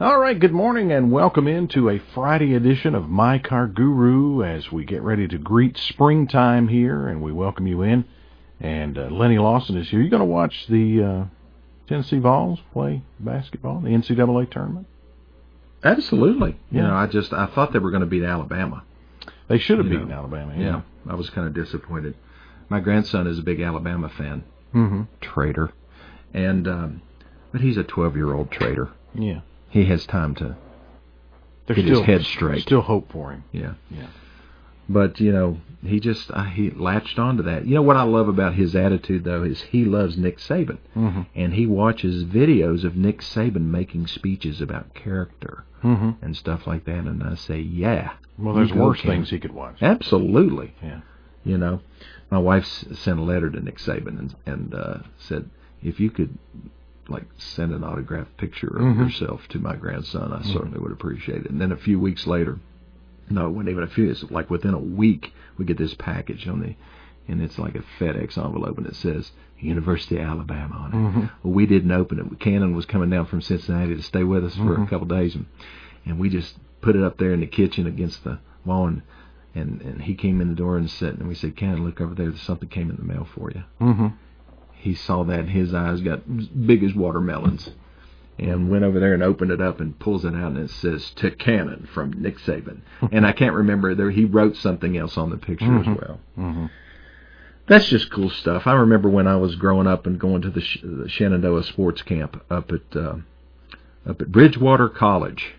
All right, good morning and welcome into a Friday edition of My Car Guru as we get ready to greet springtime here, and we welcome you in. And Lenny Lawson is here. You going to watch the Tennessee Vols play basketball, the NCAA tournament? Absolutely. Yeah. I thought they were going to beat Alabama. They should have beaten Alabama. Yeah, I was kind of disappointed. My grandson is a big Alabama fan. Mm-hmm. Traitor. And but he's a 12-year-old traitor. Yeah. He has time to There's get still, his head straight. Still hope for him. Yeah. Yeah. But, he latched onto that. You know what I love about his attitude, though, is he loves Nick Saban. Mm-hmm. And he watches videos of Nick Saban making speeches about character and stuff like that. And I say, yeah. Well, there's worse things he could watch. Absolutely. Yeah. My wife sent a letter to Nick Saban and said, if you could, send an autographed picture of yourself to my grandson, I certainly would appreciate it. And then a few weeks later, no, it wasn't even a few, it's within a week, we get this package and it's like a FedEx envelope, and it says University of Alabama on it. Mm-hmm. Well, we didn't open it. Cannon was coming down from Cincinnati to stay with us for a couple of days, and we just put it up there in the kitchen against the wall, and he came in the door and sat, and we said, Cannon, look over there, something came in the mail for you. Mm-hmm. He saw that, and his eyes got big as watermelons, and went over there and opened it up and pulls it out, and it says, to Cannon from Nick Saban. And I can't remember, he wrote something else on the picture as well. Mm-hmm. That's just cool stuff. I remember when I was growing up and going to the Shenandoah sports camp up at Bridgewater College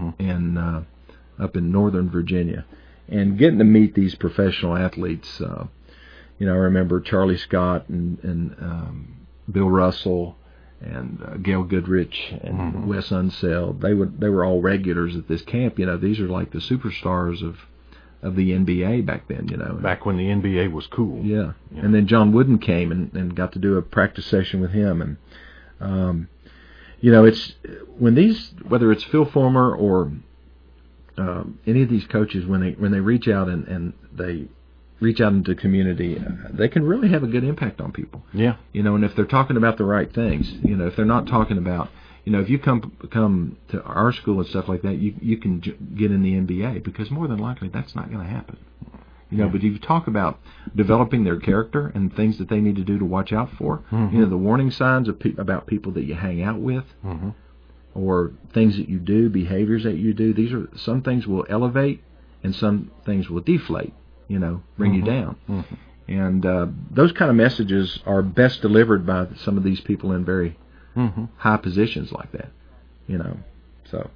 up in Northern Virginia, and getting to meet these professional athletes. I remember Charlie Scott and Bill Russell and Gail Goodrich and Wes Unseld. They were all regulars at this camp. These are like the superstars of the NBA back then. Back when the NBA was cool. Yeah. And then John Wooden came and got to do a practice session with him. And it's when whether it's Phil Fulmer or any of these coaches, when they reach out and they reach out into the community, they can really have a good impact on people. Yeah. And if they're talking about the right things, if they're not talking about, if you come to our school and stuff like that, you can get in the NBA, because more than likely that's not going to happen. But if you talk about developing their character and things that they need to do to watch out for, the warning signs about people that you hang out with, or things that you do, behaviors that you do, some things will elevate and some things will deflate. Bring you down. And those kind of messages are best delivered by some of these people in very high positions like that. So,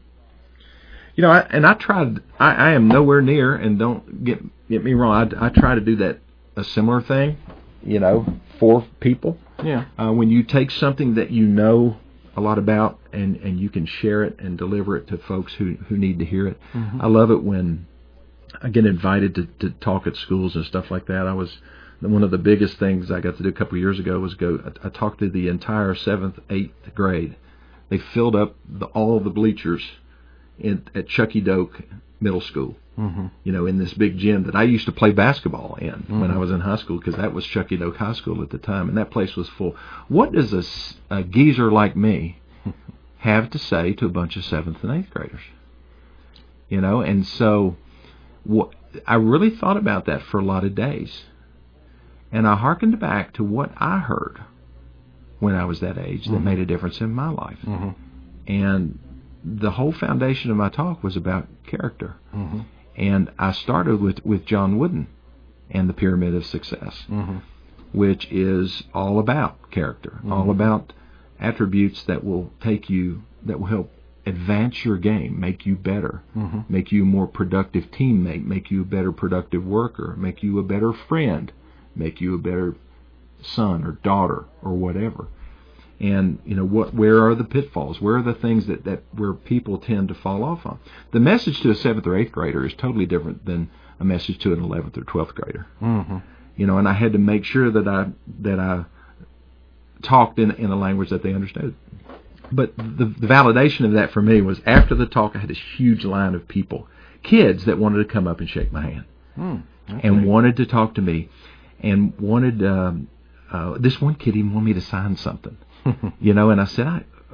I am nowhere near, and don't get me wrong, I try to do a similar thing, for people. Yeah. When you take something that you know a lot about and you can share it and deliver it to folks who need to hear it. I love it when I get invited to talk at schools and stuff like that. One of the biggest things I got to do a couple of years ago was I talked to the entire 7th, 8th grade. They filled up all of the bleachers at Chucky Doak Middle School, in this big gym that I used to play basketball in when I was in high school, because that was Chucky Doak High School at the time, and that place was full. What does a geezer like me have to say to a bunch of 7th and 8th graders? And so I really thought about that for a lot of days, and I hearkened back to what I heard when I was that age that made a difference in my life. And the whole foundation of my talk was about character. And I started with John Wooden and the Pyramid of Success, which is all about character, all about attributes that will help advance your game, make you better, make you a more productive teammate, make you a better productive worker, make you a better friend, make you a better son or daughter or whatever. And where are the pitfalls? Where are the things that where people tend to fall off on? The message to a 7th or 8th grader is totally different than a message to an 11th or 12th grader. And I had to make sure that I talked in a language that they understood. But the validation of that for me was after the talk, I had this huge line of people, kids that wanted to come up and shake my hand and wanted to talk to me, and wanted this one kid even wanted me to sign something, and I said,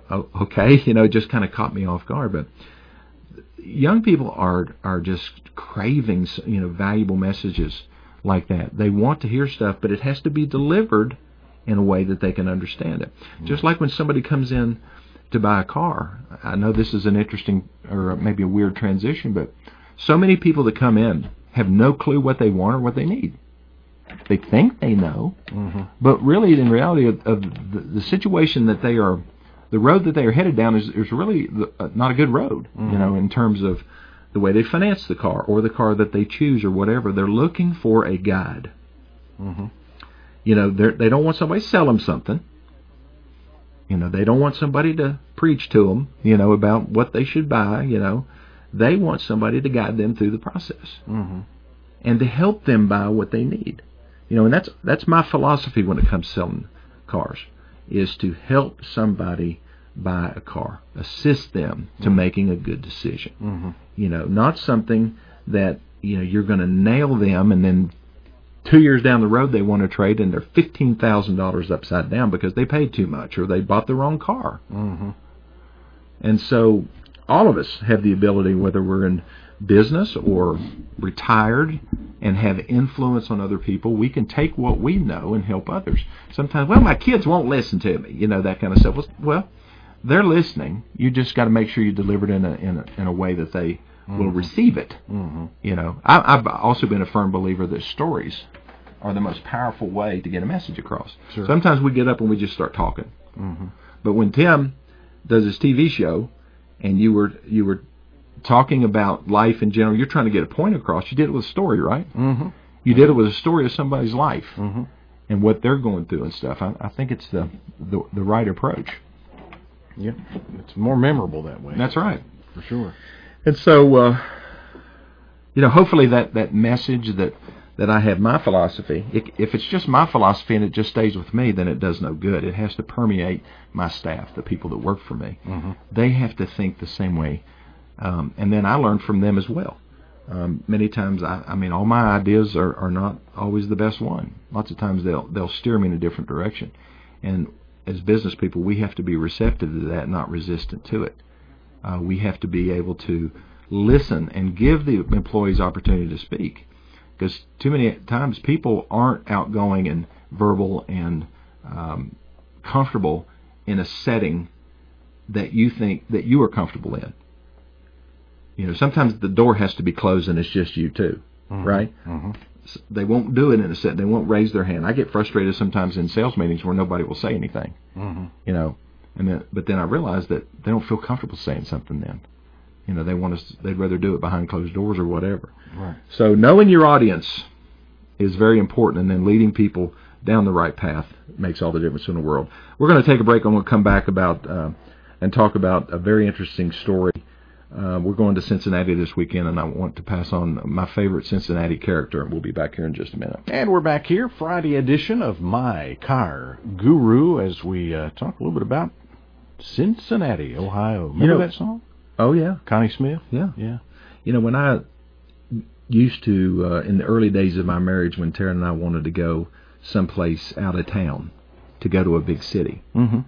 okay, it just kind of caught me off guard. But young people are just craving, valuable messages like that. They want to hear stuff, but it has to be delivered in a way that they can understand it. Just like when somebody comes in to buy a car. I know this is an interesting or maybe a weird transition, but so many people that come in have no clue what they want or what they need. They think they know, but really, in reality, of the situation that they are, the road that they are headed down is really not a good road, in terms of the way they finance the car or the car that they choose or whatever. They're looking for a guide. They don't want somebody to sell them something. They don't want somebody to preach to them, about what they should buy. They want somebody to guide them through the process and to help them buy what they need. And that's my philosophy when it comes to selling cars, is to help somebody buy a car, assist them to making a good decision. Not something that you're going to nail them and then 2 years down the road they want to trade and they're $15,000 upside down because they paid too much or they bought the wrong car. And so all of us have the ability, whether we're in business or retired and have influence on other people, we can take what we know and help others. Sometimes, my kids won't listen to me, that kind of stuff. Well, they're listening. You just got to make sure you deliver it in a way that they will receive it. I've also been a firm believer that stories are the most powerful way to get a message across. Sure. Sometimes we get up and we just start talking. But when Tim does his TV show and you were talking about life in general, you're trying to get a point across. You did it with a story, right? You did it with a story of somebody's life and what they're going through and stuff. I think it's the right approach. Yeah, it's more memorable that way. That's right, for sure. And so, hopefully that message that I have, my philosophy, if it's just my philosophy and it just stays with me, then it does no good. It has to permeate my staff, the people that work for me. They have to think the same way. And then I learn from them as well. Many times, all my ideas are not always the best one. Lots of times they'll steer me in a different direction. And as business people, we have to be receptive to that, not resistant to it. We have to be able to listen and give the employees opportunity to speak. Because too many times people aren't outgoing and verbal and comfortable in a setting that you think that you are comfortable in. Sometimes the door has to be closed and it's just you two, right? They won't do it in a set. They won't raise their hand. I get frustrated sometimes in sales meetings where nobody will say anything, but then I realize that they don't feel comfortable saying something then. They'd rather do it behind closed doors or whatever. Right. So knowing your audience is very important, and then leading people down the right path makes all the difference in the world. We're going to take a break and we'll come back and talk about a very interesting story. We're going to Cincinnati this weekend, and I want to pass on my favorite Cincinnati character, and we'll be back here in just a minute. And we're back here, Friday edition of My Car Guru, as we talk a little bit about Cincinnati, Ohio. Remember that song? Oh, yeah. Connie Smith? Yeah. When I used to, in the early days of my marriage, when Tara and I wanted to go someplace out of town, to go to a big city,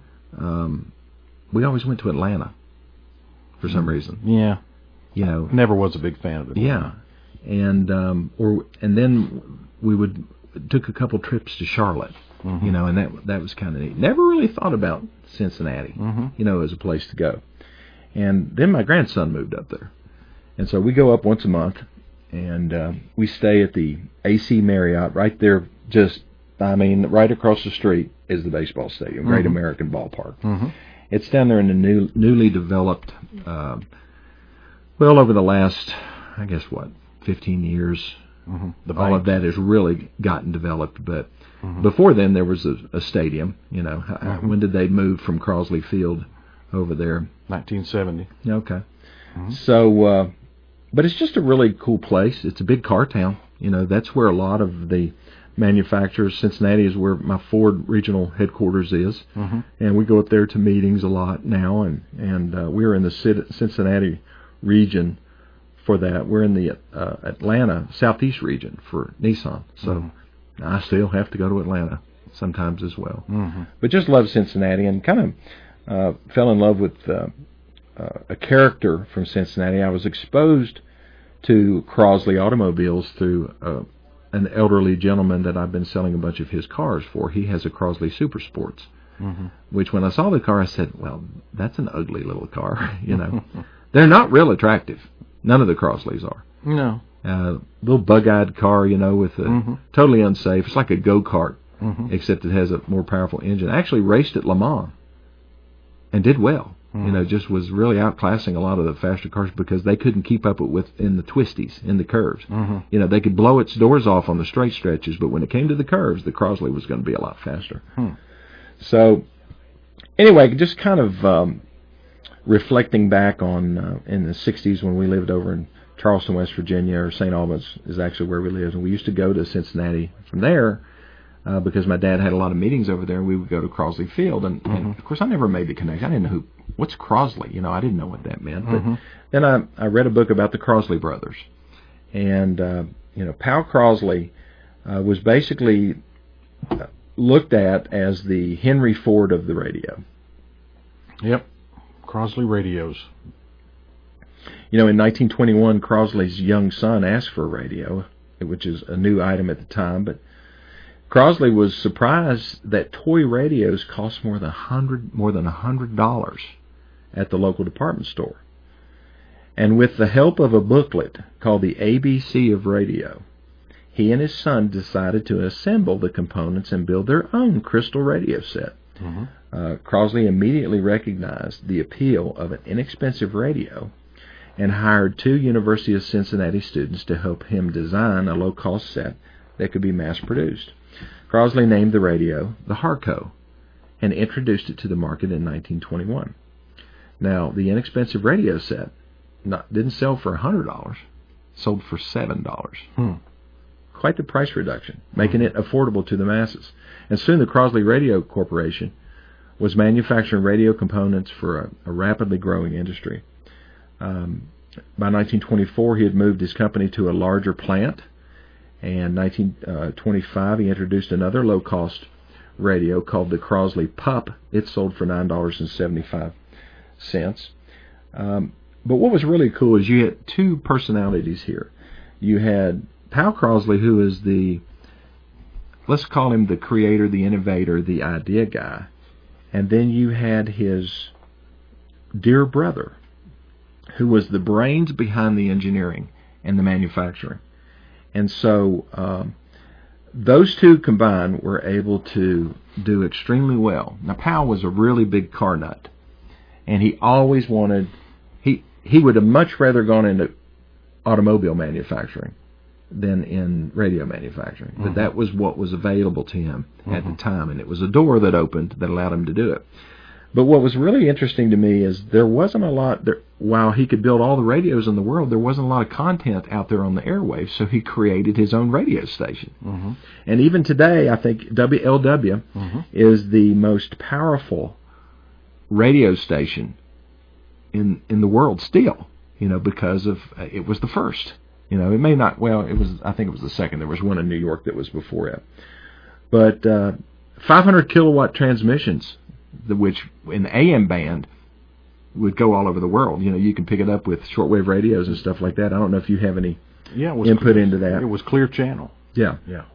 we always went to Atlanta. For some reason, never was a big fan of it. Yeah, and then we took a couple trips to Charlotte, and that was kind of neat. Never really thought about Cincinnati, as a place to go. And then my grandson moved up there, and so we go up once a month, and we stay at the AC Marriott right there. Right across the street is the baseball stadium, Great American Ballpark. It's down there in the newly developed, over the last, 15 years, all of that has really gotten developed. But before then, there was a stadium. When did they move from Crosley Field over there? 1970. Okay. So, but it's just a really cool place. It's a big car town. That's where a lot of the manufacturers. Cincinnati is where my Ford regional headquarters is, and we go up there to meetings a lot now. And we're in the Cincinnati region for that. We're in the Atlanta Southeast region for Nissan. So I still have to go to Atlanta sometimes as well. But just love Cincinnati, and kind of fell in love with a character from Cincinnati. I was exposed to Crosley automobiles through an elderly gentleman that I've been selling a bunch of his cars for. He has a Crosley Super Sports, which when I saw the car, I said, well, that's an ugly little car. They're not real attractive. None of the Crosleys are. No. Little bug-eyed car, with a totally unsafe. It's like a go-kart, except it has a more powerful engine. I actually raced at Le Mans and did well. Just was really outclassing a lot of the faster cars because they couldn't keep up in the twisties, in the curves. They could blow its doors off on the straight stretches, but when it came to the curves, the Crosley was going to be a lot faster. So, anyway, just kind of reflecting back on in the 60s when we lived over in Charleston, West Virginia, or St. Albans is actually where we lived, and we used to go to Cincinnati from there because my dad had a lot of meetings over there, and we would go to Crosley Field, and of course I never made the connection. I didn't know what's Crosley, I didn't know what that meant, but then I read a book about the Crosley brothers, and Pal Crosley was basically looked at as the Henry Ford of the radio. Yep, Crosley radios. In 1921, Crosley's young son asked for a radio, which is a new item at the time, but Crosley was surprised that toy radios cost more than $100 at the local department store. And with the help of a booklet called the ABC of Radio, he and his son decided to assemble the components and build their own crystal radio set. Crosley immediately recognized the appeal of an inexpensive radio and hired 2 University of Cincinnati students to help him design a low-cost set that could be mass-produced. Crosley named the radio the Harco and introduced it to the market in 1921. Now, the inexpensive radio set didn't sell for $100, sold for $7. Quite the price reduction, making it affordable to the masses. And soon the Crosley Radio Corporation was manufacturing radio components for a rapidly growing industry. By 1924, he had moved his company to a larger plant, and 1925 he introduced another low-cost radio called the Crosley Pup. It sold for $9.75. But what was really cool is you had 2 personalities here. You had Pal Crosley, who is let's call him the creator, the innovator, the idea guy, and then you had his dear brother, who was the brains behind the engineering and the manufacturing. And so those 2 combined were able to do extremely well. Now, Pal was a really big car nut, and he always wanted, he would have much rather gone into automobile manufacturing than in radio manufacturing. But that was what was available to him at the time, and it was a door that opened that allowed him to do it. But what was really interesting to me is there wasn't a lot, while he could build all the radios in the world, there wasn't a lot of content out there on the airwaves, so he created his own radio station. And even today, I think WLW is the most powerful radio station in the world still, because of it was the first. It may not, I think it was the second. There was one in New York that was before it. But 500 kilowatt transmissions, which in the AM band would go all over the world. You can pick it up with shortwave radios and stuff like that. I don't know if you have any input into that. It was Clear Channel. Yeah.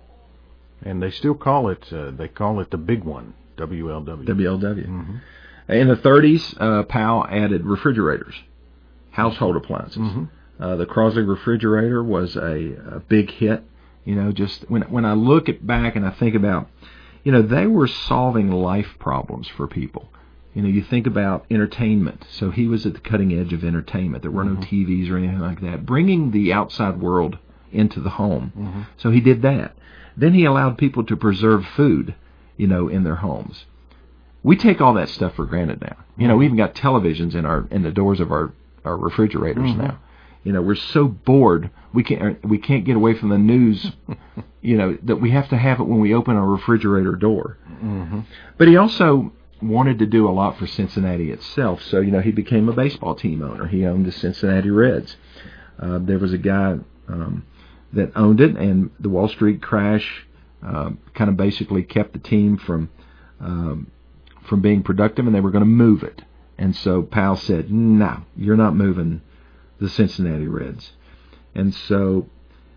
And they still call it, the big one, WLW. WLW. In the 30s, Pal added refrigerators, household appliances. The Crosley refrigerator was a big hit. Just when I look back and I think about, they were solving life problems for people. You think about entertainment. So he was at the cutting edge of entertainment. There were no TVs or anything like that. Bringing the outside world into the home. So he did that. Then he allowed people to preserve food, in their homes. We take all that stuff for granted now. We even got televisions in the doors of our refrigerators now. We're so bored we can't get away from the news. That we have to have it when we open our refrigerator door. But he also wanted to do a lot for Cincinnati itself. So he became a baseball team owner. He owned the Cincinnati Reds. There was a guy that owned it, and the Wall Street crash kind of basically kept the team from from being productive, and they were going to move it. And so Powell said, no, you're not moving the Cincinnati Reds. And so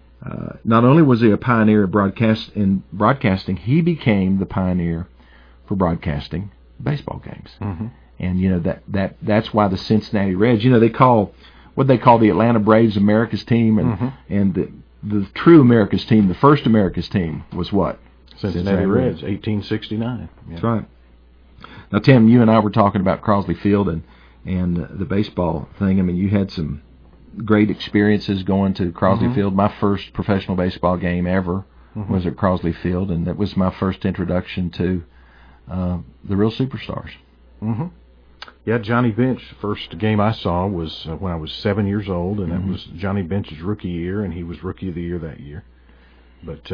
not only was he a pioneer in broadcasting, he became the pioneer for broadcasting baseball games. Mm-hmm. And that's why the Cincinnati Reds, they call the Atlanta Braves America's team, and the true America's team, the first America's team, was what? Cincinnati Reds, 1869. Yeah. That's right. Now, Tim, you and I were talking about Crosley Field and the baseball thing. I mean, you had some great experiences going to Crosley Field. My first professional baseball game ever was at Crosley Field, and that was my first introduction to the real superstars. Mm-hmm. Yeah, Johnny Bench, first game I saw was when I was 7 years old, and that was Johnny Bench's rookie year, and he was Rookie of the Year that year. But,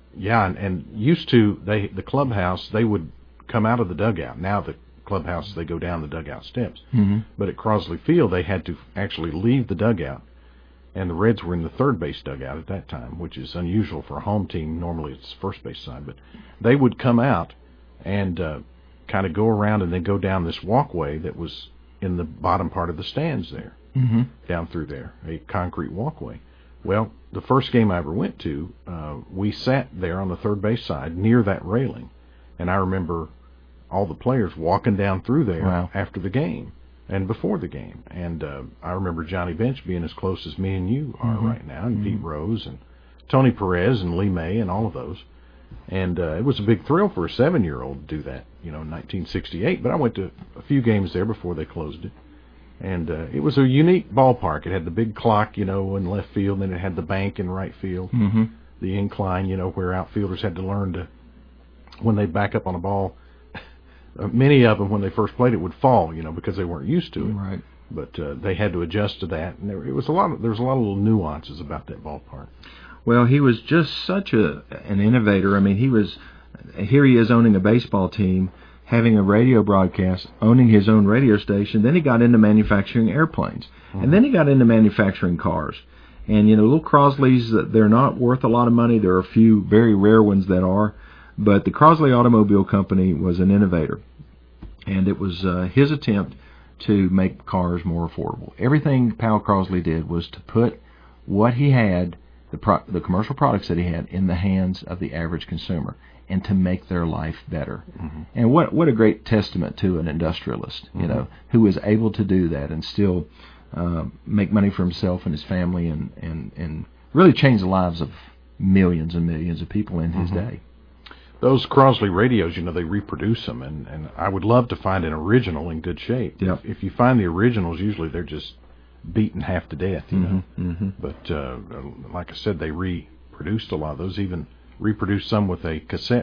and used to, the clubhouse, they would come out of the dugout. Now the clubhouse, they go down the dugout steps. Mm-hmm. But at Crosley Field, they had to actually leave the dugout, and the Reds were in the third base dugout at that time, which is unusual for a home team. Normally it's first base side. But they would come out and kind of go around and then go down this walkway that was in the bottom part of the stands there, down through there, a concrete walkway. Well, the first game I ever went to, we sat there on the third base side near that railing, and I remember all the players walking down through there after the game and before the game. And I remember Johnny Bench being as close as me and you are right now, and Pete Rose and Tony Perez and Lee May and all of those. And it was a big thrill for a 7-year-old to do that, in 1968. But I went to a few games there before they closed it. And it was a unique ballpark. It had the big clock, in left field, and then it had the bank in right field, the incline, where outfielders had to learn to, when they back up on a ball, many of them, when they first played it, would fall, because they weren't used to it. Right. But they had to adjust to that. And there was a lot of little nuances about that ballpark. Well, he was just such an innovator. I mean, here he is owning a baseball team, having a radio broadcast, owning his own radio station. Then he got into manufacturing airplanes. And then he got into manufacturing cars. And, little Crosleys, they're not worth a lot of money. There are a few very rare ones that are. But the Crosley Automobile Company was an innovator. And it was his attempt to make cars more affordable. Everything Powell Crosley did was to put what he had, the commercial products that he had, in the hands of the average consumer, and to make their life better. And what a great testament to an industrialist, who was able to do that and still make money for himself and his family, and really change the lives of millions and millions of people in his day. Those Crosley radios, they reproduce them, and I would love to find an original in good shape. Yep. If you find the originals, usually they're just beaten half to death, But like I said, they reproduced a lot of those, even reproduced some with a cassette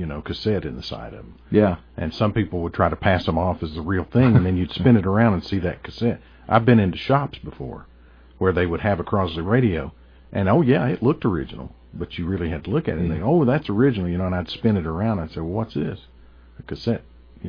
in the side of them. Yeah. And some people would try to pass them off as the real thing, and then you'd spin it around and see that cassette. I've been into shops before where they would have a Crosley radio, and it looked original, but you really had to look at it and think, that's original, and I'd spin it around and I'd say, well, what's this? A cassette,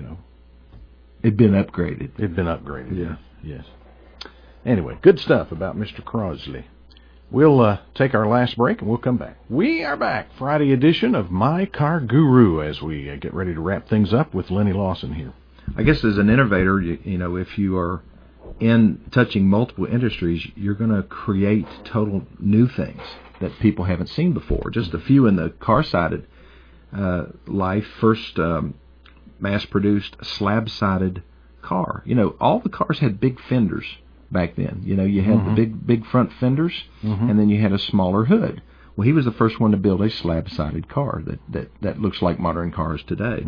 It'd been upgraded. Yeah. Yes. Anyway, good stuff about Mr. Crosley. We'll take our last break, and we'll come back. We are back, Friday edition of My Car Guru, as we get ready to wrap things up with Lenny Lawson here. I guess as an innovator, if you are in touching multiple industries, you're going to create total new things that people haven't seen before. Just a few in the car-sided life. First mass-produced slab-sided car. All the cars had big fenders back then. You had the big front fenders, and then you had a smaller hood. Well, he was the first one to build a slab-sided car that looks like modern cars today.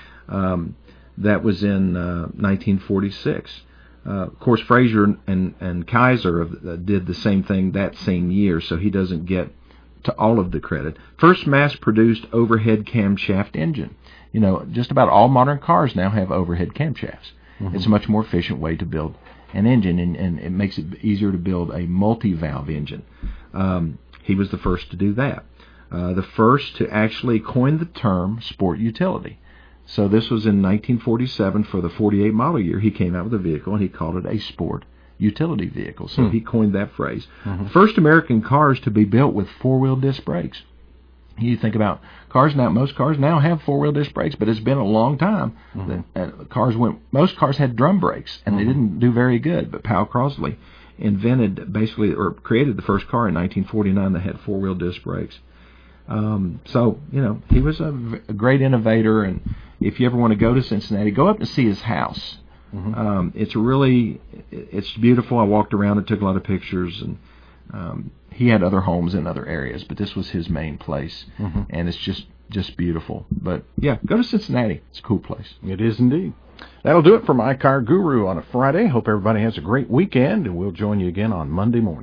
That was in 1946. Of course, Frazier and Kaiser did the same thing that same year, so he doesn't get to all of the credit. First mass-produced overhead camshaft engine. Just about all modern cars now have overhead camshafts. It's a much more efficient way to build an engine, and it makes it easier to build a multi-valve engine. He was the first to do that. The first to actually coin the term sport utility. So this was in 1947 for the 48 model year. He came out with a vehicle, and he called it a sport utility vehicle. So he coined that phrase. First American cars to be built with four-wheel disc brakes. You think about cars now. Most cars now have 4-wheel disc brakes, but it's been a long time that most cars had drum brakes, and they didn't do very good. But Powell Crosley created the first car in 1949 that had 4-wheel disc brakes. So he was a great innovator, and if you ever want to go to Cincinnati, go up and see his house. It's beautiful. I walked around and took a lot of pictures, and he had other homes in other areas, but this was his main place, and it's just beautiful. But yeah, go to Cincinnati. It's a cool place. It is indeed. That'll do it for My Car Guru on a Friday. Hope everybody has a great weekend, and we'll join you again on Monday morning.